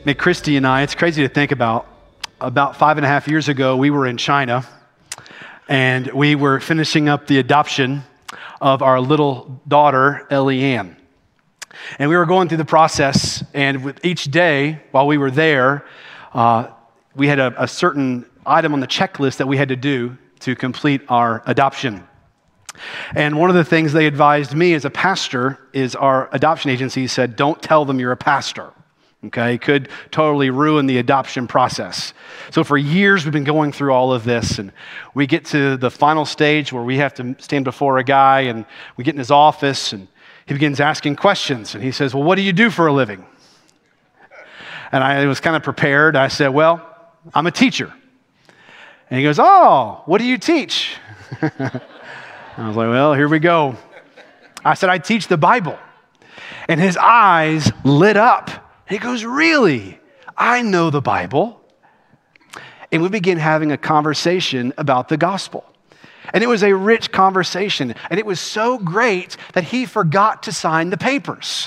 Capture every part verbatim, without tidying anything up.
Hey, Christy and I, it's crazy to think about. About five and a half years ago, we were in China, and we were finishing up the adoption of our little daughter, Ellie Ann. And we were going through the process, and with each day while we were there, uh, we had a, a certain item on the checklist that we had to do to complete our adoption. And one of the things they advised me as a pastor is our adoption agency said, don't tell them you're a pastor. Okay, could totally ruin the adoption process. So for years, we've been going through all of this, and we get to the final stage where we have to stand before a guy, and we get in his office, and he begins asking questions, and he says, well, what do you do for a living? And I was kind of prepared. I said, well, I'm a teacher. And he goes, oh, what do you teach? I was like, well, here we go. I said, I teach the Bible. And his eyes lit up. He goes, really? I know the Bible. And we began having a conversation about the gospel. And it was a rich conversation. And it was so great that he forgot to sign the papers.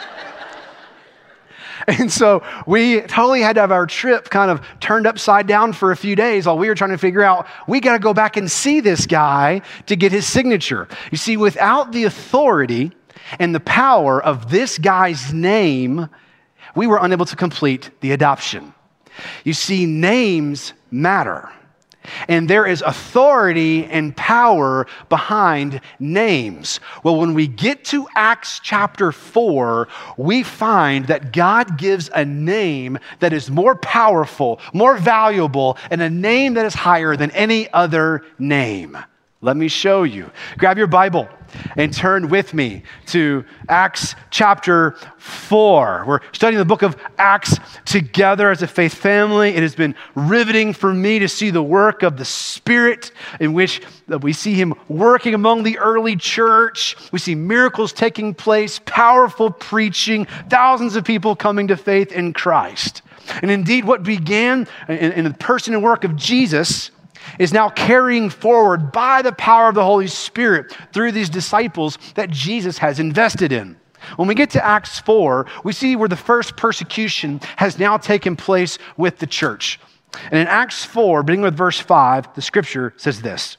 And so we totally had to have our trip kind of turned upside down for a few days while we were trying to figure out, we got to go back and see this guy to get his signature. You see, without the authority and the power of this guy's name, we were unable to complete the adoption. You see, names matter. And there is authority and power behind names. Well, when we get to Acts chapter four, we find that God gives a name that is more powerful, more valuable, and a name that is higher than any other name. Let me show you. Grab your Bible and turn with me to Acts chapter four. We're studying the book of Acts together as a faith family. It has been riveting for me to see the work of the Spirit in which we see him working among the early church. We see miracles taking place, powerful preaching, thousands of people coming to faith in Christ. And indeed, what began in, in the person and work of Jesus is now carrying forward by the power of the Holy Spirit through these disciples that Jesus has invested in. When we get to Acts four, we see where the first persecution has now taken place with the church. And in Acts four, beginning with verse five, the scripture says this.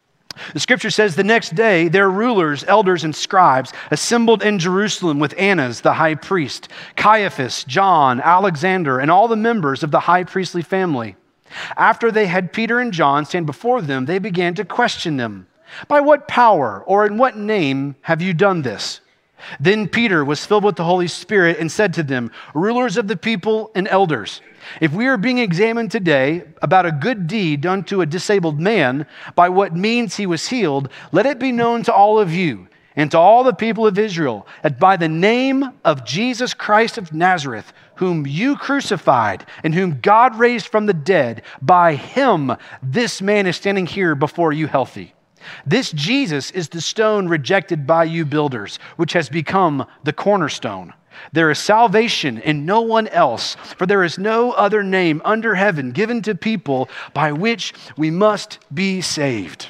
The scripture says, the next day, their rulers, elders, and scribes assembled in Jerusalem with Annas, the high priest, Caiaphas, John, Alexander, and all the members of the high priestly family. After they had Peter and John stand before them, they began to question them. By what power or in what name have you done this? Then Peter was filled with the Holy Spirit and said to them, rulers of the people and elders, if we are being examined today about a good deed done to a disabled man, by what means he was healed, let it be known to all of you and to all the people of Israel that by the name of Jesus Christ of Nazareth, whom you crucified and whom God raised from the dead, by him this man is standing here before you healthy. This Jesus is the stone rejected by you builders, which has become the cornerstone. There is salvation in no one else, for there is no other name under heaven given to people by which we must be saved.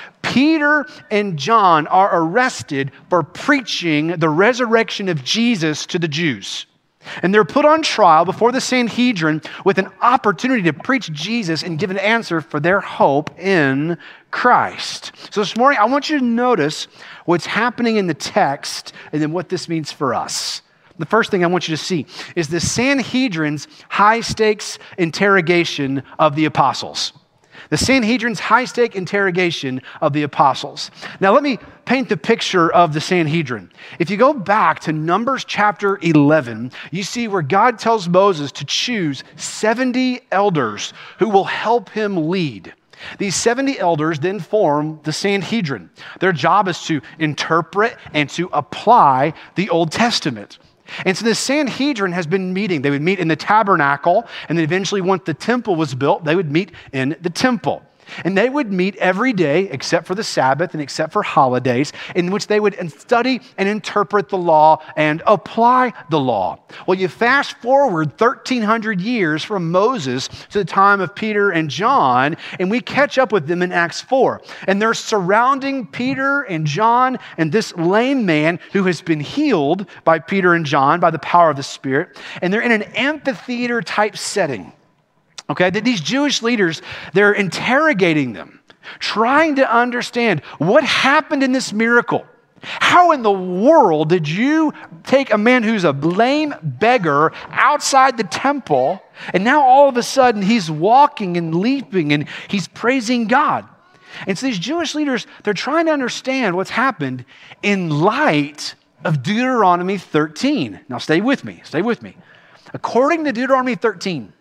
Peter and John are arrested for preaching the resurrection of Jesus to the Jews. And they're put on trial before the Sanhedrin with an opportunity to preach Jesus and give an answer for their hope in Christ. So this morning, I want you to notice what's happening in the text and then what this means for us. The first thing I want you to see is the Sanhedrin's high-stakes interrogation of the apostles. The Sanhedrin's high-stake interrogation of the apostles. Now, let me paint the picture of the Sanhedrin. If you go back to Numbers chapter eleven, you see where God tells Moses to choose seventy elders who will help him lead. These seventy elders then form the Sanhedrin. Their job is to interpret and to apply the Old Testament. And so the Sanhedrin has been meeting. They would meet in the tabernacle, and then eventually once the temple was built, they would meet in the temple. And they would meet every day, except for the Sabbath and except for holidays, in which they would study and interpret the law and apply the law. Well, you fast forward thirteen hundred years from Moses to the time of Peter and John, and we catch up with them in Acts four. And they're surrounding Peter and John and this lame man who has been healed by Peter and John by the power of the Spirit. And they're in an amphitheater type setting. Okay, that these Jewish leaders, they're interrogating them, trying to understand what happened in this miracle. How in the world did you take a man who's a lame beggar outside the temple, and now all of a sudden he's walking and leaping and he's praising God? And so these Jewish leaders, they're trying to understand what's happened in light of Deuteronomy thirteen. Now stay with me, stay with me. According to Deuteronomy thirteen,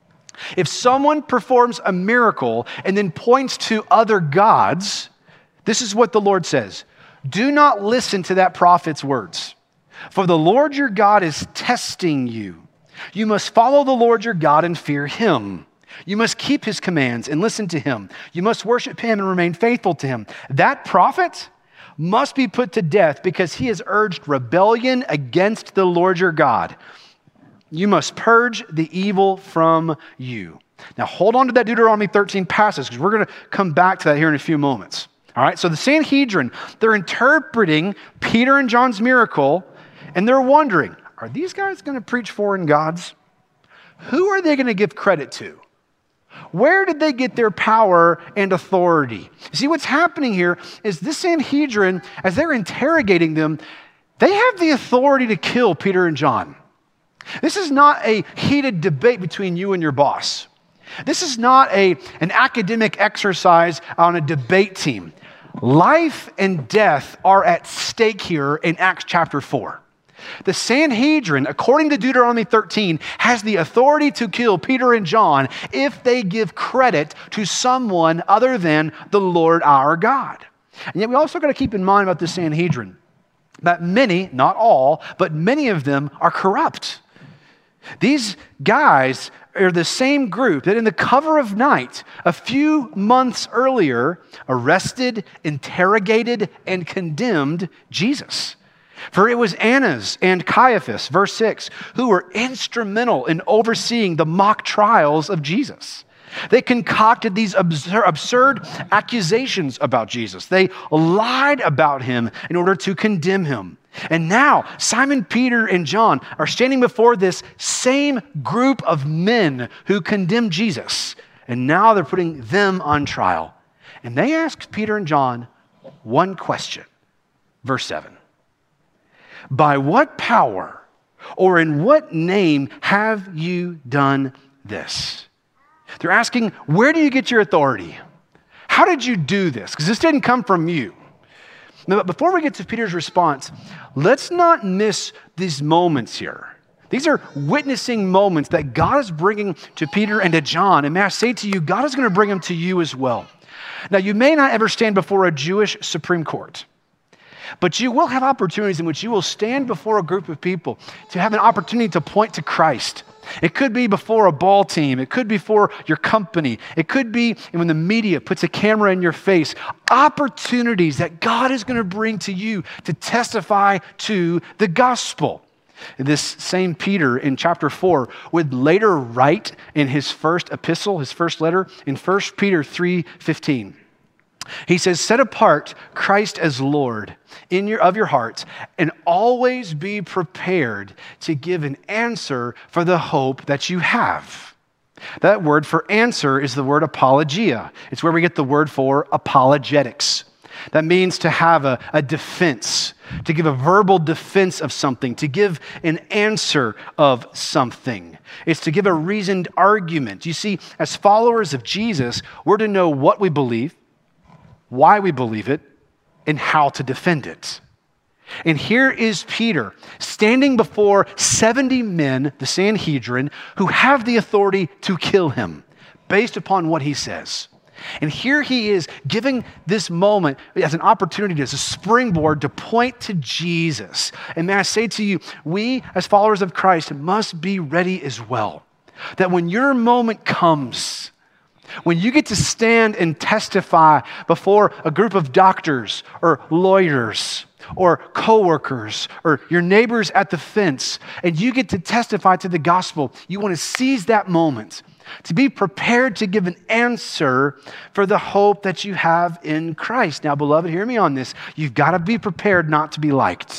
if someone performs a miracle and then points to other gods, this is what the Lord says. Do not listen to that prophet's words, for the Lord your God is testing you. You must follow the Lord your God and fear him. You must keep his commands and listen to him. You must worship him and remain faithful to him. That prophet must be put to death because he has urged rebellion against the Lord your God. You must purge the evil from you. Now, hold on to that Deuteronomy thirteen passage because we're going to come back to that here in a few moments. All right, so the Sanhedrin, they're interpreting Peter and John's miracle, and they're wondering, are these guys going to preach foreign gods? Who are they going to give credit to? Where did they get their power and authority? See, what's happening here is this Sanhedrin, as they're interrogating them, they have the authority to kill Peter and John. This is not a heated debate between you and your boss. This is not a, an academic exercise on a debate team. Life and death are at stake here in Acts chapter four. The Sanhedrin, according to Deuteronomy thirteen, has the authority to kill Peter and John if they give credit to someone other than the Lord our God. And yet we also got to keep in mind about the Sanhedrin that many, not all, but many of them are corrupt. These guys are the same group that in the cover of night, a few months earlier, arrested, interrogated, and condemned Jesus. For it was Annas and Caiaphas, verse six, who were instrumental in overseeing the mock trials of Jesus. They concocted these absurd accusations about Jesus. They lied about him in order to condemn him. And now Simon, Peter, and John are standing before this same group of men who condemned Jesus. And now they're putting them on trial. And they ask Peter and John one question. Verse seven. By what power or in what name have you done this? They're asking, where do you get your authority? How did you do this? Because this didn't come from you. Now, but before we get to Peter's response, let's not miss these moments here. These are witnessing moments that God is bringing to Peter and to John. And may I say to you, God is going to bring them to you as well. Now, you may not ever stand before a Jewish Supreme Court, but you will have opportunities in which you will stand before a group of people to have an opportunity to point to Christ. It could be before a ball team. It could be for your company. It could be when the media puts a camera in your face. Opportunities that God is going to bring to you to testify to the gospel. This same Peter in chapter four would later write in his first epistle, his first letter, in First Peter three fifteen. He says, set apart Christ as Lord in your, of your hearts and always be prepared to give an answer for the hope that you have. That word for answer is the word apologia. It's where we get the word for apologetics. That means to have a, a defense, to give a verbal defense of something, to give an answer of something. It's to give a reasoned argument. You see, as followers of Jesus, we're to know what we believe, why we believe it, and how to defend it. And here is Peter standing before seventy men, the Sanhedrin, who have the authority to kill him based upon what he says. And here he is giving this moment as an opportunity, as a springboard to point to Jesus. And may I say to you, we as followers of Christ must be ready as well. That when your moment comes, When you get to stand and testify before a group of doctors or lawyers or coworkers or your neighbors at the fence, and you get to testify to the gospel, you want to seize that moment to be prepared to give an answer for the hope that you have in Christ. Now, beloved, hear me on this. You've got to be prepared not to be liked.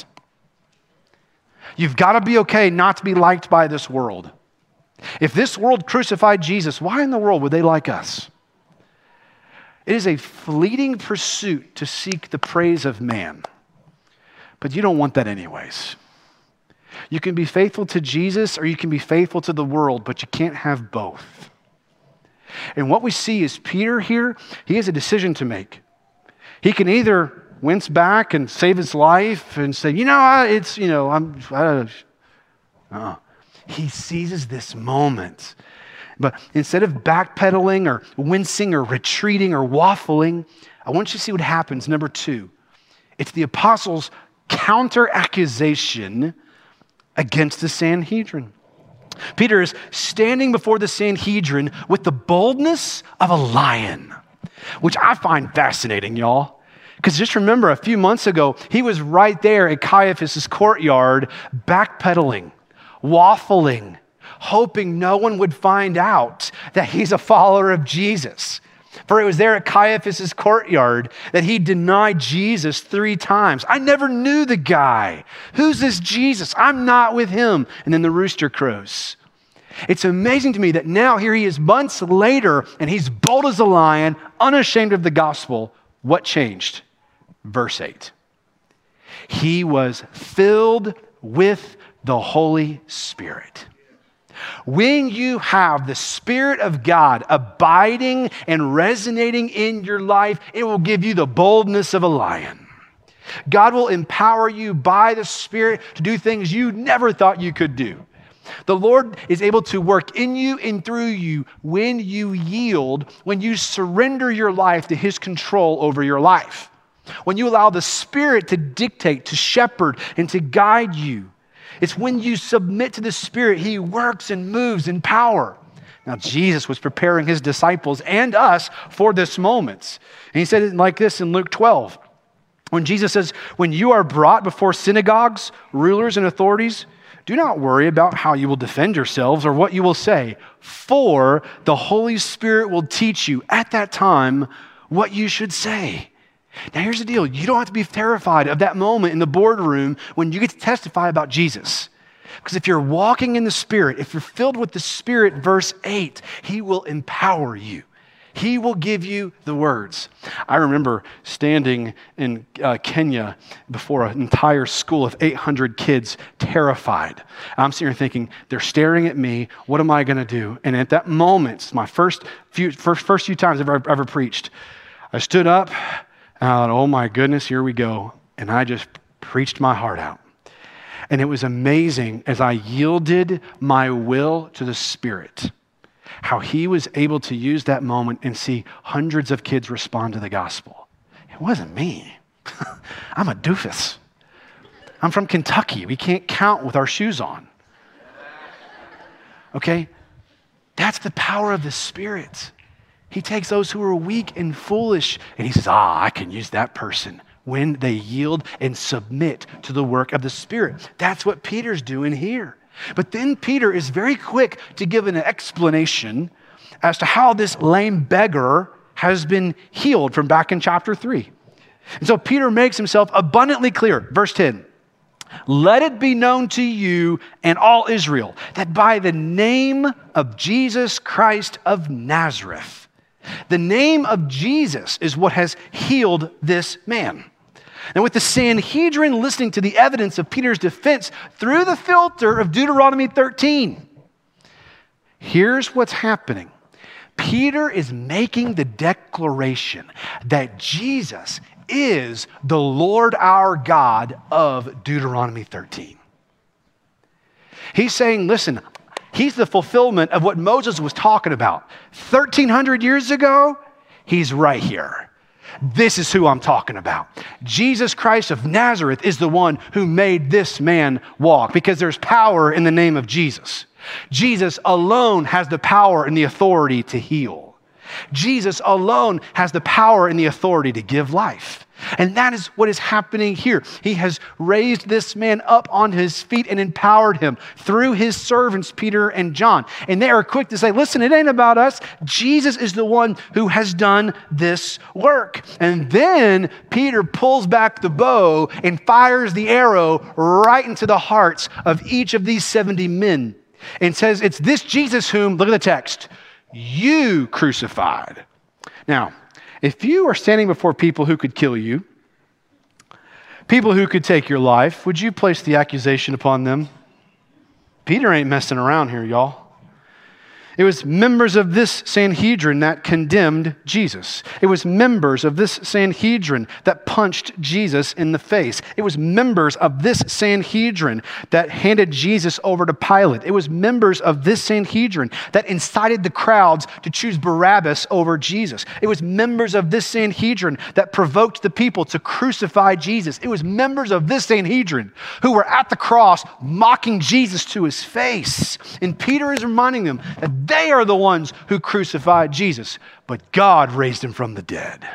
You've got to be okay not to be liked by this world. If this world crucified Jesus, why in the world would they like us? It is a fleeting pursuit to seek the praise of man. But you don't want that anyways. You can be faithful to Jesus or you can be faithful to the world, but you can't have both. And what we see is Peter here, he has a decision to make. He can either wince back and save his life and say, you know, it's, you know, I'm, I, uh-uh. He seizes this moment. But instead of backpedaling or wincing or retreating or waffling, I want you to see what happens. Number two, it's the apostles' counter-accusation against the Sanhedrin. Peter is standing before the Sanhedrin with the boldness of a lion, which I find fascinating, y'all. Because just remember, a few months ago, he was right there at Caiaphas' courtyard, backpedaling, waffling, hoping no one would find out that he's a follower of Jesus. For it was there at Caiaphas' courtyard that he denied Jesus three times. I never knew the guy. Who's this Jesus? I'm not with him. And then the rooster crows. It's amazing to me that now here he is months later and he's bold as a lion, unashamed of the gospel. What changed? Verse eight. He was filled with the Holy Spirit. When you have the Spirit of God abiding and resonating in your life, it will give you the boldness of a lion. God will empower you by the Spirit to do things you never thought you could do. The Lord is able to work in you and through you when you yield, when you surrender your life to His control over your life. When you allow the Spirit to dictate, to shepherd, and to guide you. It's when you submit to the Spirit, He works and moves in power. Now, Jesus was preparing His disciples and us for this moment. And He said it like this in Luke twelve. When Jesus says, when you are brought before synagogues, rulers, and authorities, do not worry about how you will defend yourselves or what you will say, for the Holy Spirit will teach you at that time what you should say. Now, here's the deal. You don't have to be terrified of that moment in the boardroom when you get to testify about Jesus. Because if you're walking in the Spirit, if you're filled with the Spirit, verse eight, He will empower you. He will give you the words. I remember standing in uh, Kenya before an entire school of eight hundred kids, terrified. I'm sitting here thinking, they're staring at me. What am I going to do? And at that moment, my first few, first, first few times I've ever, ever preached, I stood up. And I thought, oh my goodness, here we go. And I just preached my heart out. And it was amazing as I yielded my will to the Spirit, how He was able to use that moment and see hundreds of kids respond to the gospel. It wasn't me. I'm a doofus. I'm from Kentucky. We can't count with our shoes on. Okay? That's the power of the Spirit. He takes those who are weak and foolish, and He says, ah, I can use that person when they yield and submit to the work of the Spirit. That's what Peter's doing here. But then Peter is very quick to give an explanation as to how this lame beggar has been healed from back in chapter three. And so Peter makes himself abundantly clear. Verse ten, let it be known to you and all Israel that by the name of Jesus Christ of Nazareth, the name of Jesus is what has healed this man. And with the Sanhedrin listening to the evidence of Peter's defense through the filter of Deuteronomy thirteen, here's what's happening. Peter is making the declaration that Jesus is the Lord our God of Deuteronomy thirteen. He's saying, listen, He's the fulfillment of what Moses was talking about. thirteen hundred years ago, He's right here. This is who I'm talking about. Jesus Christ of Nazareth is the one who made this man walk because there's power in the name of Jesus. Jesus alone has the power and the authority to heal. Jesus alone has the power and the authority to give life. And that is what is happening here. He has raised this man up on his feet and empowered him through his servants, Peter and John. And they are quick to say, listen, it ain't about us. Jesus is the one who has done this work. And then Peter pulls back the bow and fires the arrow right into the hearts of each of these seventy men and says, it's this Jesus whom, look at the text, you crucified. Now, if you are standing before people who could kill you, people who could take your life, would you place the accusation upon them? Peter ain't messing around here, y'all. It was members of this Sanhedrin that condemned Jesus. It was members of this Sanhedrin that punched Jesus in the face. It was members of this Sanhedrin that handed Jesus over to Pilate. It was members of this Sanhedrin that incited the crowds to choose Barabbas over Jesus. It was members of this Sanhedrin that provoked the people to crucify Jesus. It was members of this Sanhedrin who were at the cross mocking Jesus to his face. And Peter is reminding them that they are the ones who crucified Jesus, but God raised him from the dead.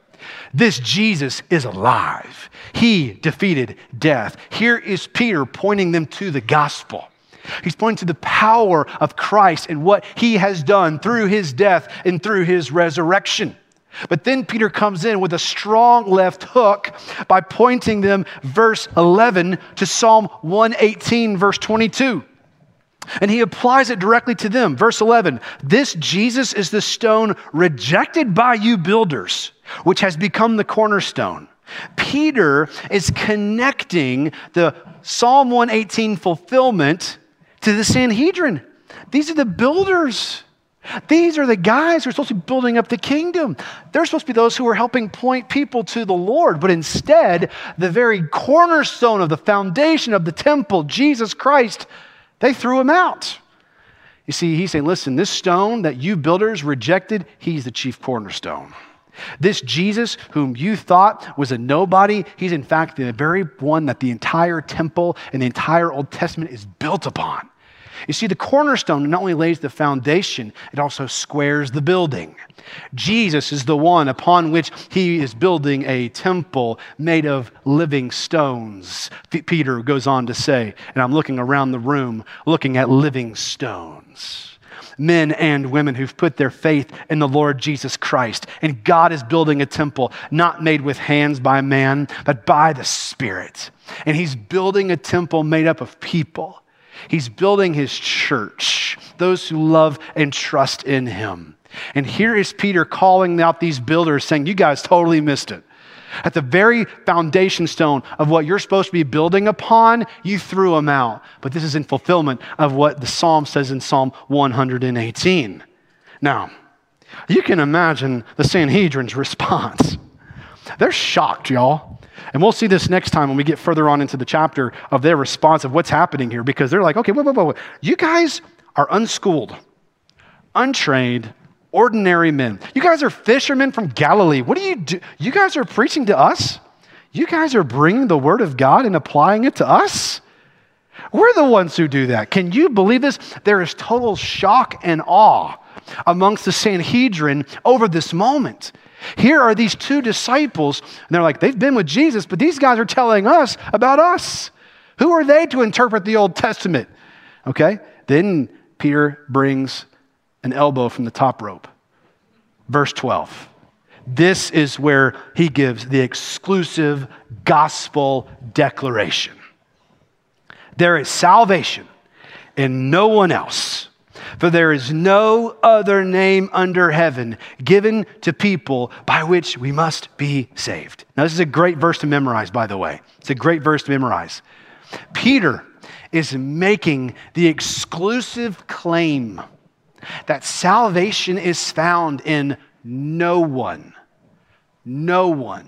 This Jesus is alive. He defeated death. Here is Peter pointing them to the gospel. He's pointing to the power of Christ and what he has done through his death and through his resurrection. But then Peter comes in with a strong left hook by pointing them, verse eleven, to Psalm one eighteen, verse twenty-two. And he applies it directly to them. Verse eleven, this Jesus is the stone rejected by you builders, which has become the cornerstone. Peter is connecting the Psalm one eighteen fulfillment to the Sanhedrin. These are the builders. These are the guys who are supposed to be building up the kingdom. They're supposed to be those who are helping point people to the Lord. But instead, the very cornerstone of the foundation of the temple, Jesus Christ, they threw him out. You see, he's saying, listen, this stone that you builders rejected, he's the chief cornerstone. This Jesus whom you thought was a nobody, he's in fact the very one that the entire temple and the entire Old Testament is built upon. You see, the cornerstone not only lays the foundation, it also squares the building. Jesus is the one upon which he is building a temple made of living stones, Peter goes on to say. And I'm looking around the room, looking at living stones. Men and women who've put their faith in the Lord Jesus Christ. And God is building a temple not made with hands by man, but by the Spirit. And he's building a temple made up of people. He's building his church, those who love and trust in him. And here is Peter calling out these builders saying, you guys totally missed it. At the very foundation stone of what you're supposed to be building upon, you threw them out. But this is in fulfillment of what the Psalm says in Psalm one eighteen. Now, you can imagine the Sanhedrin's response. They're shocked, y'all. And we'll see this next time when we get further on into the chapter of their response of what's happening here, because they're like, okay, wait, wait, wait, wait. You guys are unschooled, untrained, ordinary men. You guys are fishermen from Galilee. What do you do? You guys are preaching to us? You guys are bringing the word of God and applying it to us? We're the ones who do that. Can you believe this? There is total shock and awe amongst the Sanhedrin over this moment. Here are these two disciples, and they're like, they've been with Jesus, but these guys are telling us about us. Who are they to interpret the Old Testament? Okay, then Peter brings an elbow from the top rope. Verse twelve. This is where he gives the exclusive gospel declaration. There is salvation in no one else. For there is no other name under heaven given to people by which we must be saved. Now, this is a great verse to memorize, by the way. It's a great verse to memorize. Peter is making the exclusive claim that salvation is found in no one, no one,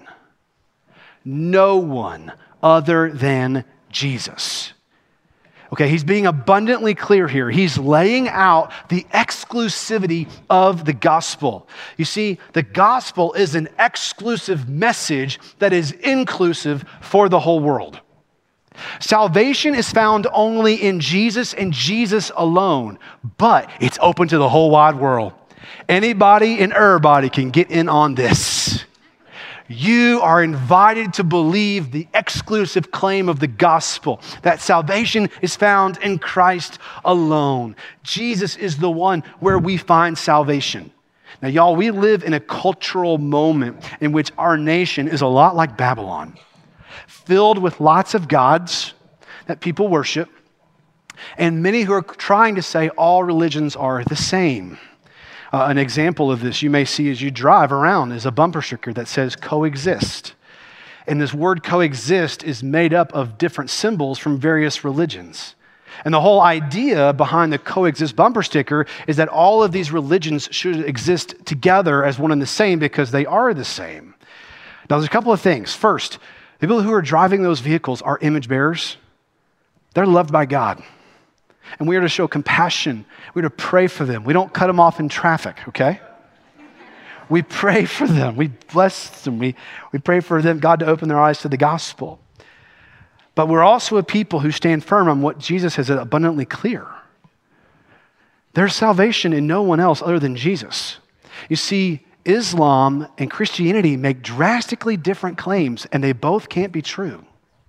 no one other than Jesus. Okay, he's being abundantly clear here. He's laying out the exclusivity of the gospel. You see, the gospel is an exclusive message that is inclusive for the whole world. Salvation is found only in Jesus and Jesus alone, but it's open to the whole wide world. Anybody and everybody can get in on this. You are invited to believe the exclusive claim of the gospel, that salvation is found in Christ alone. Jesus is the one where we find salvation. Now, y'all, we live in a cultural moment in which our nation is a lot like Babylon, filled with lots of gods that people worship, and many who are trying to say all religions are the same. Uh, an example of this you may see as you drive around is a bumper sticker that says coexist. And this word coexist is made up of different symbols from various religions. And the whole idea behind the coexist bumper sticker is that all of these religions should exist together as one and the same because they are the same. Now, there's a couple of things. First, the people who are driving those vehicles are image bearers. They're loved by God. And we are to show compassion. We are to pray for them. We don't cut them off in traffic, okay? We pray for them. We bless them. We, we pray for them, God to open their eyes to the gospel. But we're also a people who stand firm on what Jesus has abundantly clear. There's salvation in no one else other than Jesus. You see, Islam and Christianity make drastically different claims, and they both can't be true.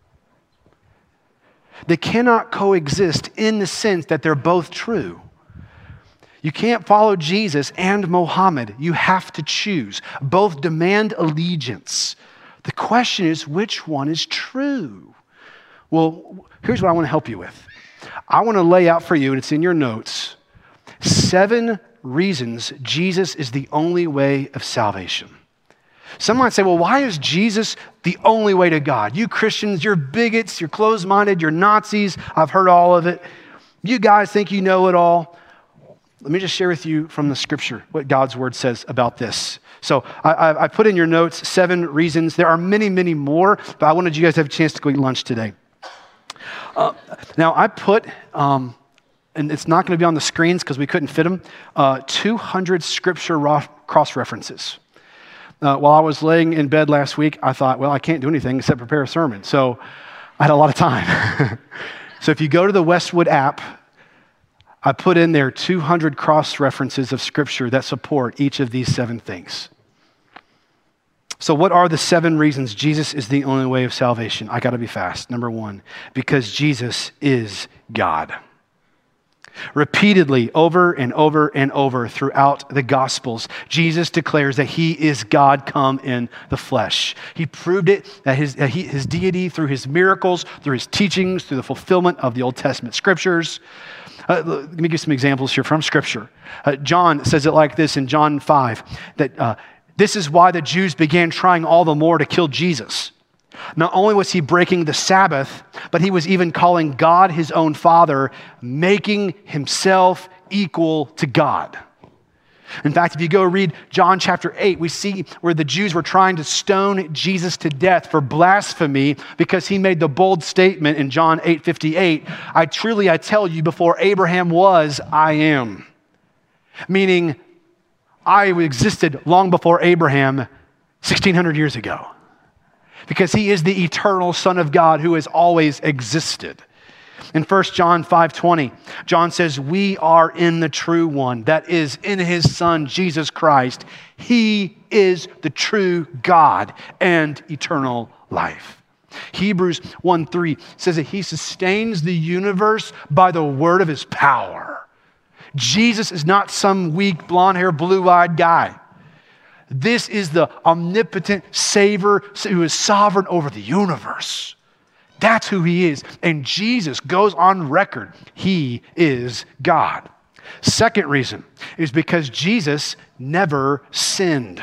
They cannot coexist in the sense that they're both true. You can't follow Jesus and Muhammad. You have to choose. Both demand allegiance. The question is, which one is true? Well, here's what I want to help you with. I want to lay out for you, and it's in your notes, seven reasons Jesus is the only way of salvation. Some might say, well, why is Jesus the only way to God? You Christians, you're bigots, you're closed-minded, you're Nazis. I've heard all of it. You guys think you know it all. Let me just share with you from the scripture what God's word says about this. So I, I put in your notes seven reasons. There are many, many more, but I wanted you guys to have a chance to go eat lunch today. Uh, now, I put, um, and it's not going to be on the screens because we couldn't fit them, uh, two hundred scripture cross-references. Uh, while I was laying in bed last week, I thought, well, I can't do anything except prepare a sermon. So I had a lot of time. So if you go to the Westwood app, I put in there two hundred cross-references of scripture that support each of these seven things. So what are the seven reasons Jesus is the only way of salvation? I got to be fast. Number one, because Jesus is God. Repeatedly, over and over and over throughout the Gospels, Jesus declares that he is God come in the flesh. He proved it, that his, that he, his deity through his miracles, through his teachings, through the fulfillment of the Old Testament scriptures. Uh, let me give some examples here from Scripture. Uh, John says it like this in John five, that uh, this is why the Jews began trying all the more to kill Jesus. Not only was he breaking the Sabbath, but he was even calling God his own Father, making himself equal to God. In fact, if you go read John chapter eight, we see where the Jews were trying to stone Jesus to death for blasphemy because he made the bold statement in John eight fifty-eight, I truly, I tell you, before Abraham was, I am. Meaning, I existed long before Abraham, sixteen hundred years ago. Because he is the eternal Son of God who has always existed. In First John five twenty, John says, we are in the true one, that is, in his Son, Jesus Christ. He is the true God and eternal life. Hebrews one three says that he sustains the universe by the word of his power. Jesus is not some weak, blonde-haired, blue-eyed guy. This is the omnipotent Savior who is sovereign over the universe. That's who he is. And Jesus goes on record. He is God. Second reason is because Jesus never sinned.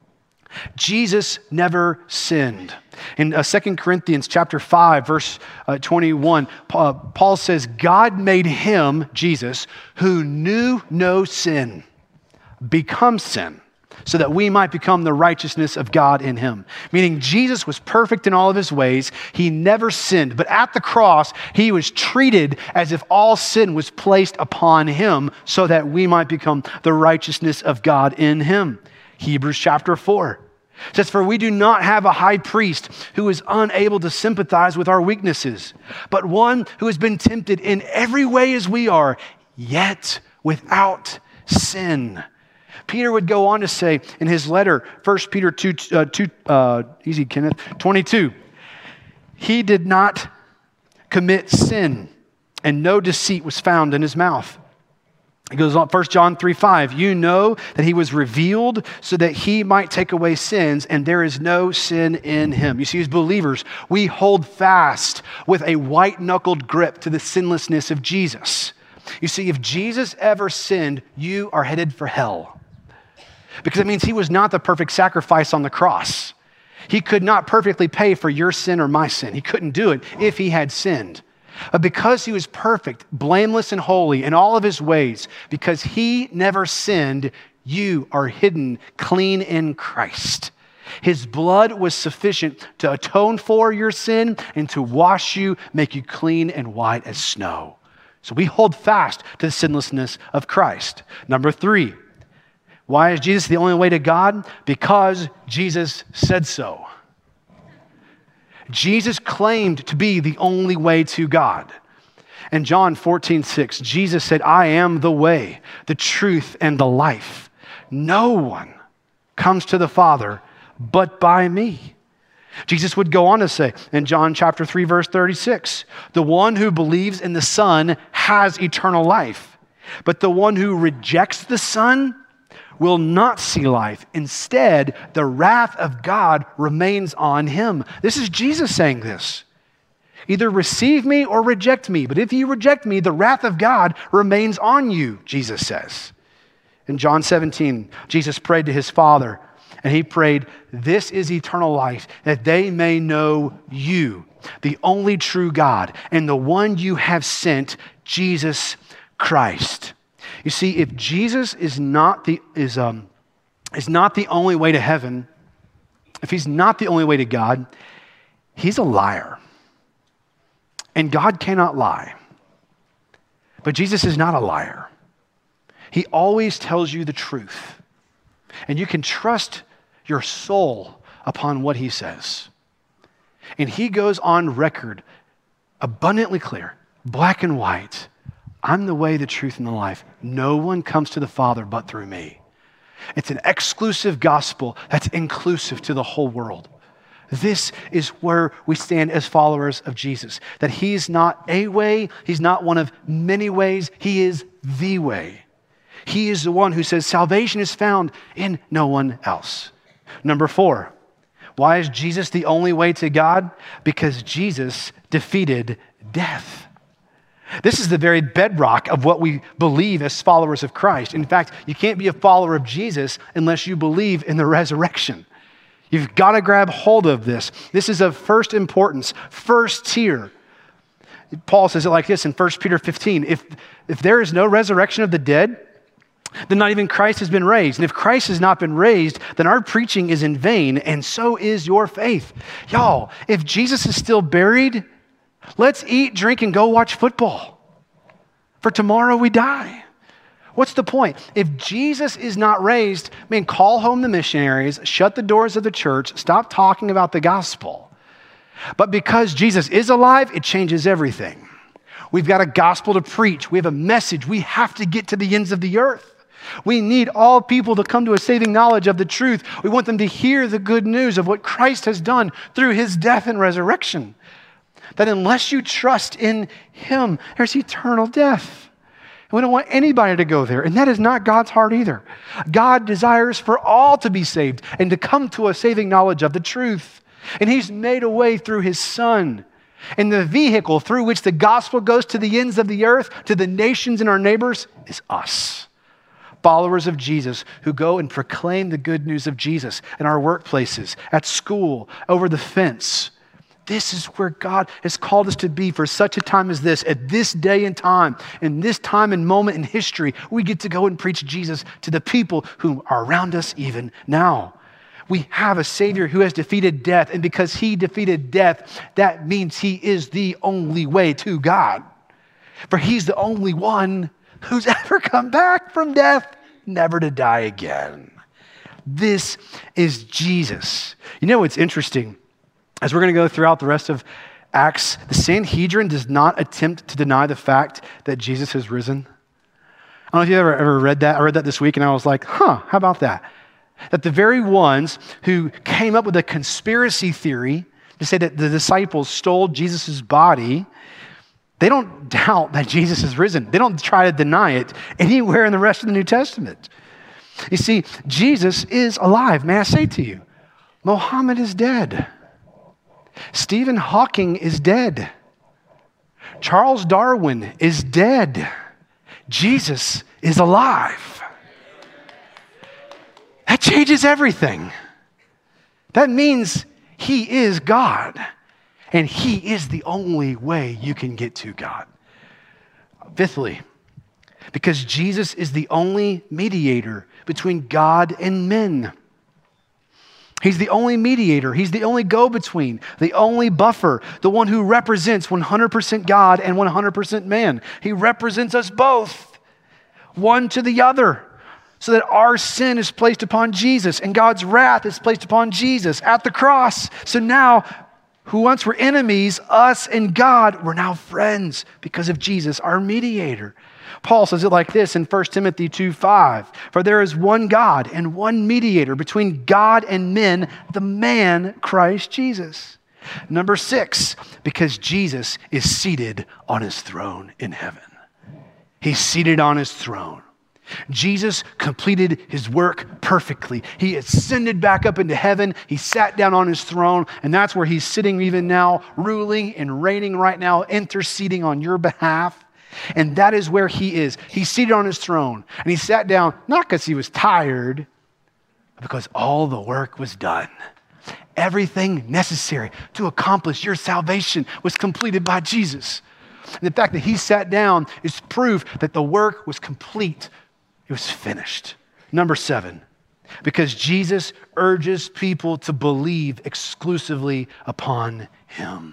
Jesus never sinned. In uh, Second Corinthians chapter five, verse uh, twenty-one, uh, Paul says, God made him, Jesus, who knew no sin, become sin, so that we might become the righteousness of God in him. Meaning Jesus was perfect in all of his ways. He never sinned. But at the cross, he was treated as if all sin was placed upon him so that we might become the righteousness of God in him. Hebrews chapter four says, for we do not have a high priest who is unable to sympathize with our weaknesses, but one who has been tempted in every way as we are, yet without sin. Peter would go on to say in his letter, First Peter two, uh, two uh, easy Kenneth, twenty-two, he did not commit sin, and no deceit was found in his mouth. He goes on, First John three five, you know that he was revealed so that he might take away sins, and there is no sin in him. You see, as believers, we hold fast with a white-knuckled grip to the sinlessness of Jesus. You see, if Jesus ever sinned, you are headed for hell. Because it means he was not the perfect sacrifice on the cross. He could not perfectly pay for your sin or my sin. He couldn't do it if he had sinned. But because he was perfect, blameless, and holy in all of his ways, because he never sinned, you are hidden clean in Christ. His blood was sufficient to atone for your sin and to wash you, make you clean and white as snow. So we hold fast to the sinlessness of Christ. Number three, why is Jesus the only way to God? Because Jesus said so. Jesus claimed to be the only way to God. In John fourteen six, Jesus said, I am the way, the truth, and the life. No one comes to the Father but by me. Jesus would go on to say in John chapter three, verse thirty-six, the one who believes in the Son has eternal life, but the one who rejects the Son will not see life. Instead, the wrath of God remains on him. This is Jesus saying this. Either receive me or reject me, but if you reject me, the wrath of God remains on you, Jesus says. In John seventeen, Jesus prayed to his Father, and he prayed, this is eternal life, that they may know you, the only true God, and the one you have sent, Jesus Christ. You see, if Jesus is not the is um is not the only way to heaven, if he's not the only way to God, he's a liar. And God cannot lie. But Jesus is not a liar. He always tells you the truth. And you can trust your soul upon what he says. And he goes on record, abundantly clear, black and white. I'm the way, the truth, and the life. No one comes to the Father but through me. It's an exclusive gospel that's inclusive to the whole world. This is where we stand as followers of Jesus. That he's not a way, he's not one of many ways, he is the way. He is the one who says salvation is found in no one else. Number four, why is Jesus the only way to God? Because Jesus defeated death. This is the very bedrock of what we believe as followers of Christ. In fact, you can't be a follower of Jesus unless you believe in the resurrection. You've got to grab hold of this. This is of first importance, first tier. Paul says it like this in First Peter fifteen. If, if there is no resurrection of the dead, then not even Christ has been raised. And if Christ has not been raised, then our preaching is in vain, and so is your faith. Y'all, if Jesus is still buried, let's eat, drink, and go watch football. For tomorrow we die. What's the point? If Jesus is not raised, man, call home the missionaries, shut the doors of the church, stop talking about the gospel. But because Jesus is alive, it changes everything. We've got a gospel to preach. We have a message. We have to get to the ends of the earth. We need all people to come to a saving knowledge of the truth. We want them to hear the good news of what Christ has done through his death and resurrection. That unless you trust in him, there's eternal death. We don't want anybody to go there, and that is not God's heart either. God desires for all to be saved and to come to a saving knowledge of the truth. And he's made a way through his Son. And the vehicle through which the gospel goes to the ends of the earth, to the nations and our neighbors, is us. Followers of Jesus who go and proclaim the good news of Jesus in our workplaces, at school, over the fence. This is where God has called us to be for such a time as this. At this day and time, in this time and moment in history, we get to go and preach Jesus to the people who are around us even now. We have a Savior who has defeated death, and because he defeated death, that means he is the only way to God. For he's the only one who's ever come back from death, never to die again. This is Jesus. You know what's interesting? As we're going to go throughout the rest of Acts, the Sanhedrin does not attempt to deny the fact that Jesus has risen. I don't know if you ever, ever read that. I read that this week and I was like, huh, how about that? That the very ones who came up with a conspiracy theory to say that the disciples stole Jesus' body, they don't doubt that Jesus is risen. They don't try to deny it anywhere in the rest of the New Testament. You see, Jesus is alive. May I say to you, Muhammad is dead. Stephen Hawking is dead. Charles Darwin is dead. Jesus is alive. That changes everything. That means he is God, and he is the only way you can get to God. Fifthly, because Jesus is the only mediator between God and men. He's the only mediator. He's the only go-between, the only buffer, the one who represents one hundred percent God and one hundred percent man. He represents us both, one to the other, so that our sin is placed upon Jesus and God's wrath is placed upon Jesus at the cross. So now, who once were enemies, us and God, we're now friends because of Jesus, our mediator. Paul says it like this in First Timothy two five, for there is one God and one mediator between God and men, the man Christ Jesus. Number six, because Jesus is seated on his throne in heaven. He's seated on his throne. Jesus completed his work perfectly. He ascended back up into heaven. He sat down on his throne, and that's where he's sitting even now, ruling and reigning right now, interceding on your behalf. And that is where he is. He's seated on his throne, and he sat down not because he was tired, but because all the work was done. Everything necessary to accomplish your salvation was completed by Jesus. And the fact that he sat down is proof that the work was complete. It was finished. Number seven, because Jesus urges people to believe exclusively upon him.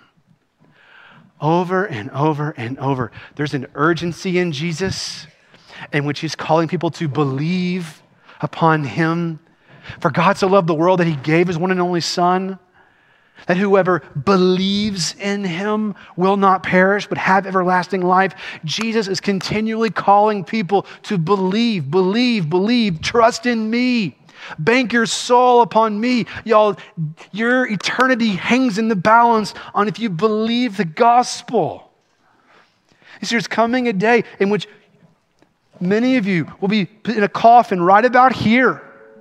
Over and over and over, there's an urgency in Jesus in which he's calling people to believe upon him. For God so loved the world that he gave his one and only Son, that whoever believes in him will not perish, but have everlasting life. Jesus is continually calling people to believe, believe, believe, trust in me. Bank your soul upon me. Y'all, your eternity hangs in the balance on if you believe the gospel. You see, there's coming a day in which many of you will be in a coffin right about here.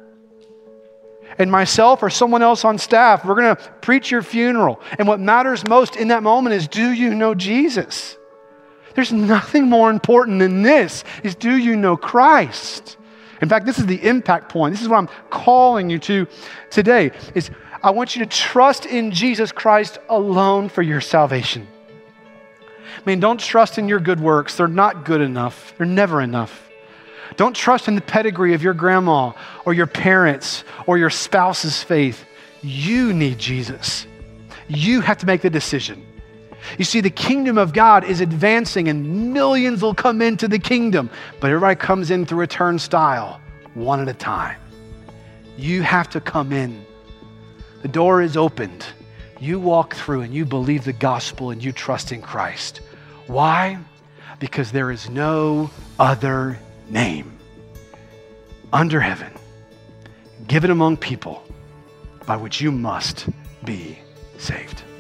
And myself or someone else on staff, we're going to preach your funeral. And what matters most in that moment is, do you know Jesus? There's nothing more important than this, is do you know Christ? In fact, this is the impact point. This is what I'm calling you to today, is I want you to trust in Jesus Christ alone for your salvation. I mean, don't trust in your good works. They're not good enough. They're never enough. Don't trust in the pedigree of your grandma or your parents or your spouse's faith. You need Jesus. You have to make the decision. You see, the kingdom of God is advancing and millions will come into the kingdom, but everybody comes in through a turnstile, one at a time. You have to come in. The door is opened. You walk through and you believe the gospel and you trust in Christ. Why? Because there is no other name under heaven given among people by which you must be saved.